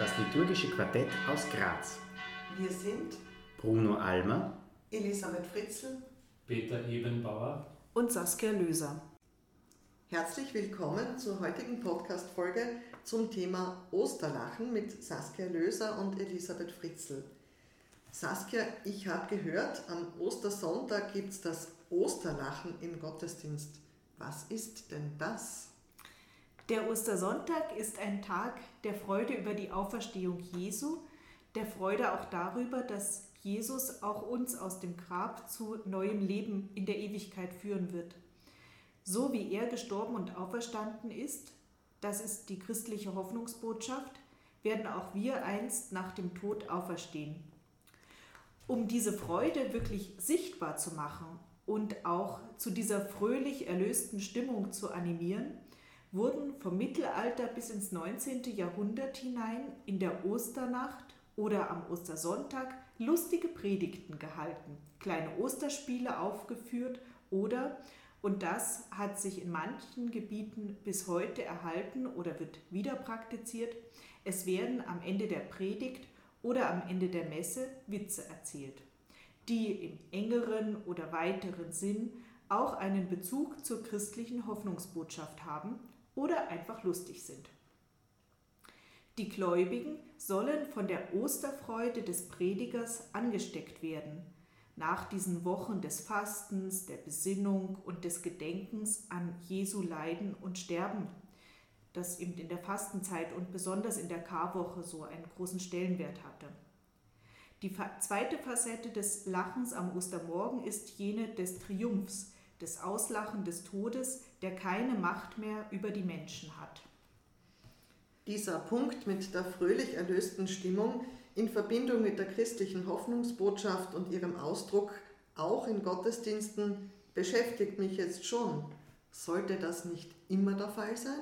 Das liturgische Quartett aus Graz. Wir sind Bruno Almer, Elisabeth Fritzl, Peter Ebenbauer und Saskia Löser. Herzlich willkommen zur heutigen Podcast-Folge zum Thema Osterlachen mit Saskia Löser und Elisabeth Fritzl. Saskia, ich habe gehört, am Ostersonntag gibt es das Osterlachen im Gottesdienst. Was ist denn das? Der Ostersonntag ist ein Tag der Freude über die Auferstehung Jesu, der Freude auch darüber, dass Jesus auch uns aus dem Grab zu neuem Leben in der Ewigkeit führen wird. So wie er gestorben und auferstanden ist, das ist die christliche Hoffnungsbotschaft, werden auch wir einst nach dem Tod auferstehen. Um diese Freude wirklich sichtbar zu machen und auch zu dieser fröhlich erlösten Stimmung zu animieren, wurden vom Mittelalter bis ins 19. Jahrhundert hinein in der Osternacht oder am Ostersonntag lustige Predigten gehalten, kleine Osterspiele aufgeführt oder, und das hat sich in manchen Gebieten bis heute erhalten oder wird wieder praktiziert, es werden am Ende der Predigt oder am Ende der Messe Witze erzählt, die im engeren oder weiteren Sinn auch einen Bezug zur christlichen Hoffnungsbotschaft haben oder einfach lustig sind. Die Gläubigen sollen von der Osterfreude des Predigers angesteckt werden, nach diesen Wochen des Fastens, der Besinnung und des Gedenkens an Jesu Leiden und Sterben, das eben in der Fastenzeit und besonders in der Karwoche so einen großen Stellenwert hatte. Die zweite Facette des Lachens am Ostermorgen ist jene des Triumphs, des Auslachen des Todes, der keine Macht mehr über die Menschen hat. Dieser Punkt mit der fröhlich erlösten Stimmung in Verbindung mit der christlichen Hoffnungsbotschaft und ihrem Ausdruck auch in Gottesdiensten beschäftigt mich jetzt schon. Sollte das nicht immer der Fall sein?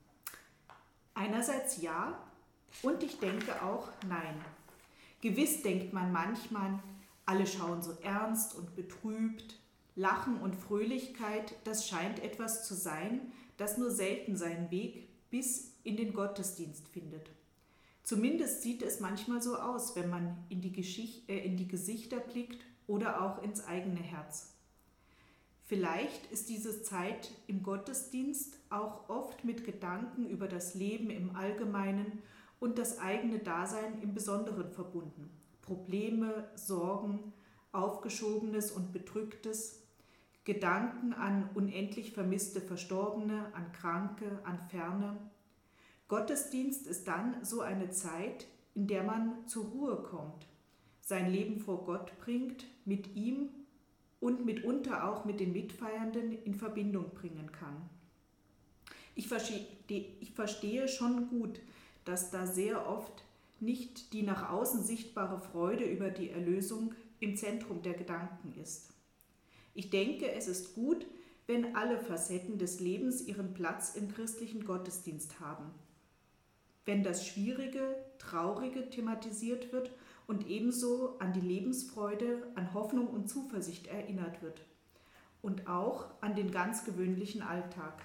Einerseits ja und ich denke auch nein. Gewiss denkt man manchmal, alle schauen so ernst und betrübt. Lachen und Fröhlichkeit, das scheint etwas zu sein, das nur selten seinen Weg bis in den Gottesdienst findet. Zumindest sieht es manchmal so aus, wenn man in die Gesichter blickt oder auch ins eigene Herz. Vielleicht ist diese Zeit im Gottesdienst auch oft mit Gedanken über das Leben im Allgemeinen und das eigene Dasein im Besonderen verbunden. Probleme, Sorgen, Aufgeschobenes und Bedrücktes, Gedanken an unendlich vermisste Verstorbene, an Kranke, an Ferne. Gottesdienst ist dann so eine Zeit, in der man zur Ruhe kommt, sein Leben vor Gott bringt, mit ihm und mitunter auch mit den Mitfeiernden in Verbindung bringen kann. Ich verstehe schon gut, dass da sehr oft nicht die nach außen sichtbare Freude über die Erlösung im Zentrum der Gedanken ist. Ich denke, es ist gut, wenn alle Facetten des Lebens ihren Platz im christlichen Gottesdienst haben. Wenn das Schwierige, Traurige thematisiert wird und ebenso an die Lebensfreude, an Hoffnung und Zuversicht erinnert wird. Und auch an den ganz gewöhnlichen Alltag.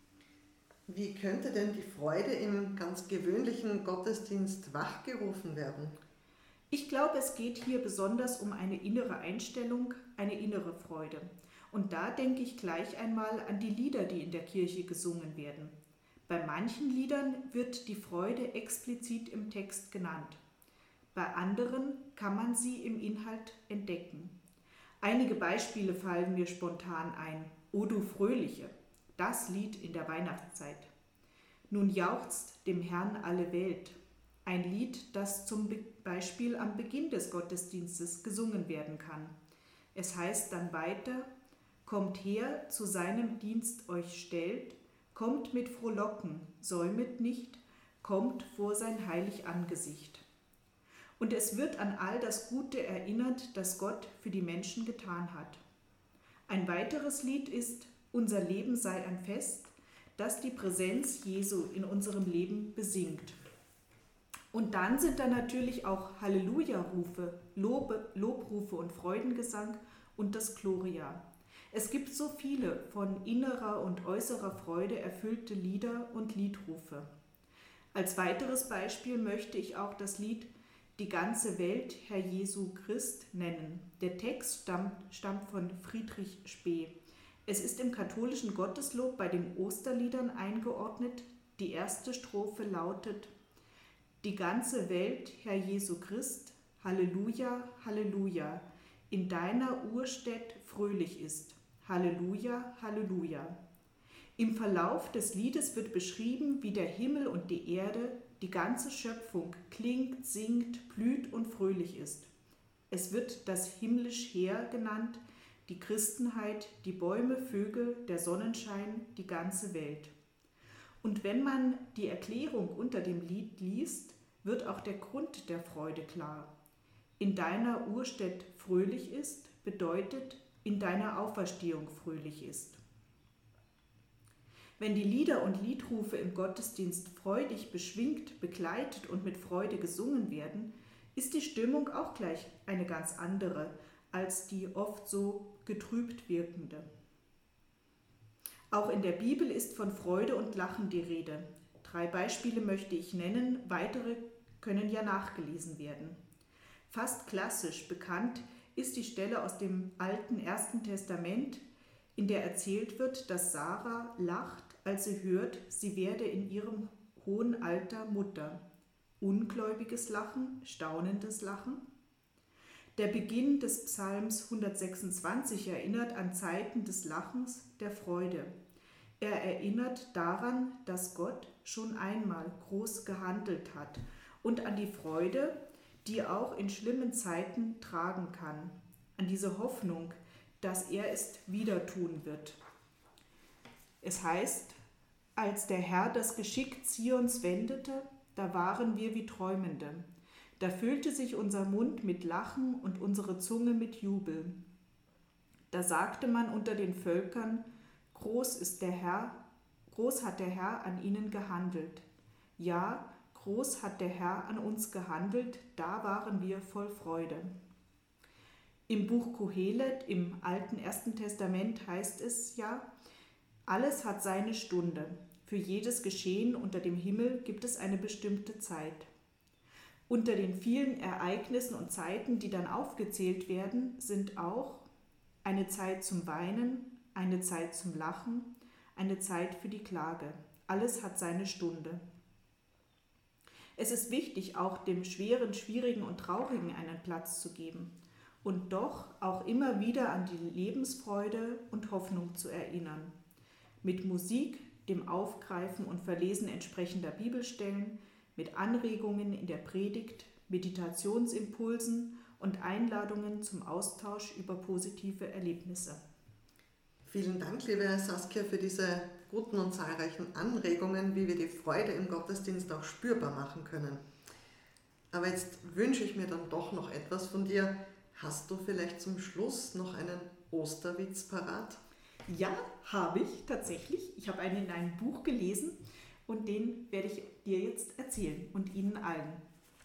Wie könnte denn die Freude im ganz gewöhnlichen Gottesdienst wachgerufen werden? Ich glaube, es geht hier besonders um eine innere Einstellung, eine innere Freude. Und da denke ich gleich einmal an die Lieder, die in der Kirche gesungen werden. Bei manchen Liedern wird die Freude explizit im Text genannt. Bei anderen kann man sie im Inhalt entdecken. Einige Beispiele fallen mir spontan ein. O du Fröhliche, das Lied in der Weihnachtszeit. Nun jauchzt dem Herrn alle Welt. Ein Lied, das zum Beispiel am Beginn des Gottesdienstes gesungen werden kann. Es heißt dann weiter, kommt her, zu seinem Dienst euch stellt, kommt mit Frohlocken, säumet nicht, kommt vor sein heilig Angesicht. Und es wird an all das Gute erinnert, das Gott für die Menschen getan hat. Ein weiteres Lied ist, unser Leben sei ein Fest, das die Präsenz Jesu in unserem Leben besingt. Und dann sind da natürlich auch Halleluja-Rufe, Lobrufe und Freudengesang und das Gloria. Es gibt so viele von innerer und äußerer Freude erfüllte Lieder und Liedrufe. Als weiteres Beispiel möchte ich auch das Lied Die ganze Welt, Herr Jesu Christ nennen. Der Text stammt von Friedrich Spee. Es ist im katholischen Gotteslob bei den Osterliedern eingeordnet. Die erste Strophe lautet: Die ganze Welt, Herr Jesu Christ, Halleluja, Halleluja, in deiner Urstätt fröhlich ist. Halleluja, Halleluja. Im Verlauf des Liedes wird beschrieben, wie der Himmel und die Erde, die ganze Schöpfung klingt, singt, blüht und fröhlich ist. Es wird das himmlisch Heer genannt, die Christenheit, die Bäume, Vögel, der Sonnenschein, die ganze Welt. Und wenn man die Erklärung unter dem Lied liest, wird auch der Grund der Freude klar. In deiner Urstätt fröhlich ist, bedeutet, in deiner Auferstehung fröhlich ist. Wenn die Lieder und Liedrufe im Gottesdienst freudig beschwingt, begleitet und mit Freude gesungen werden, ist die Stimmung auch gleich eine ganz andere als die oft so getrübt wirkende. Auch in der Bibel ist von Freude und Lachen die Rede. 3 Beispiele möchte ich nennen, weitere können ja nachgelesen werden. Fast klassisch bekannt ist die Stelle aus dem alten Ersten Testament, in der erzählt wird, dass Sarah lacht, als sie hört, sie werde in ihrem hohen Alter Mutter. Ungläubiges Lachen, staunendes Lachen. Der Beginn des Psalms 126 erinnert an Zeiten des Lachens, der Freude. Er erinnert daran, dass Gott schon einmal groß gehandelt hat und an die Freude, die auch in schlimmen Zeiten tragen kann, an diese Hoffnung, dass er es wieder tun wird. Es heißt, als der Herr das Geschick Zions wendete, da waren wir wie Träumende. Da füllte sich unser Mund mit Lachen und unsere Zunge mit Jubel. Da sagte man unter den Völkern, groß hat der Herr an ihnen gehandelt. Ja, groß hat der Herr an uns gehandelt, da waren wir voll Freude. Im Buch Kohelet, im alten Ersten Testament, heißt es ja, alles hat seine Stunde. Für jedes Geschehen unter dem Himmel gibt es eine bestimmte Zeit. Unter den vielen Ereignissen und Zeiten, die dann aufgezählt werden, sind auch eine Zeit zum Weinen, eine Zeit zum Lachen, eine Zeit für die Klage. Alles hat seine Stunde. Es ist wichtig, auch dem Schweren, Schwierigen und Traurigen einen Platz zu geben und doch auch immer wieder an die Lebensfreude und Hoffnung zu erinnern. Mit Musik, dem Aufgreifen und Verlesen entsprechender Bibelstellen, mit Anregungen in der Predigt, Meditationsimpulsen und Einladungen zum Austausch über positive Erlebnisse. Vielen Dank, liebe Saskia, für diese guten und zahlreichen Anregungen, wie wir die Freude im Gottesdienst auch spürbar machen können. Aber jetzt wünsche ich mir dann doch noch etwas von dir. Hast du vielleicht zum Schluss noch einen Osterwitz parat? Ja, habe ich tatsächlich. Ich habe einen in einem Buch gelesen und den werde ich dir jetzt erzählen und Ihnen allen.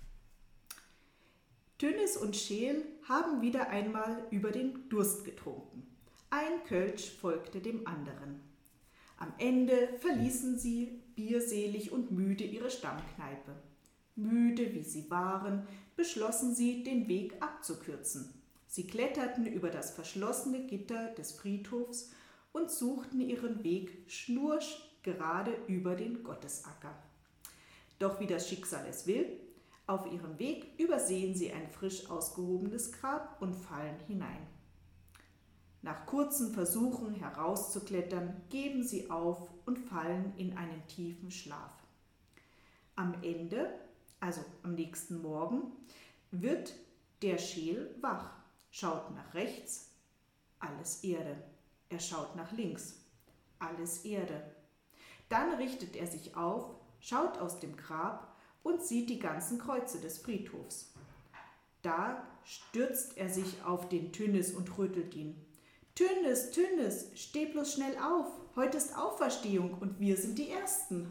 Tönnis und Scheel haben wieder einmal über den Durst getrunken. Ein Kölsch folgte dem anderen. Am Ende verließen sie bierselig und müde ihre Stammkneipe. Müde wie sie waren, beschlossen sie, den Weg abzukürzen. Sie kletterten über das verschlossene Gitter des Friedhofs und suchten ihren Weg schnurgerade über den Gottesacker. Doch wie das Schicksal es will, auf ihrem Weg übersehen sie ein frisch ausgehobenes Grab und fallen hinein. Nach kurzen Versuchen herauszuklettern, geben sie auf und fallen in einen tiefen Schlaf. Am Ende, also am nächsten Morgen, wird der Scheel wach, schaut nach rechts, alles Erde. Er schaut nach links, alles Erde. Dann richtet er sich auf, schaut aus dem Grab und sieht die ganzen Kreuze des Friedhofs. Da stürzt er sich auf den Tönnis und rüttelt ihn. Tönnis, Tönnis, steh bloß schnell auf, heute ist Auferstehung und wir sind die Ersten.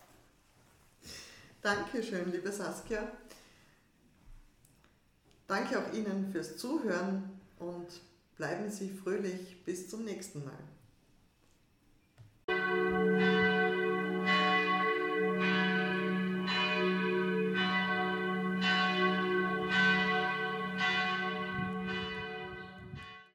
Dankeschön, liebe Saskia. Danke auch Ihnen fürs Zuhören und bleiben Sie fröhlich bis zum nächsten Mal.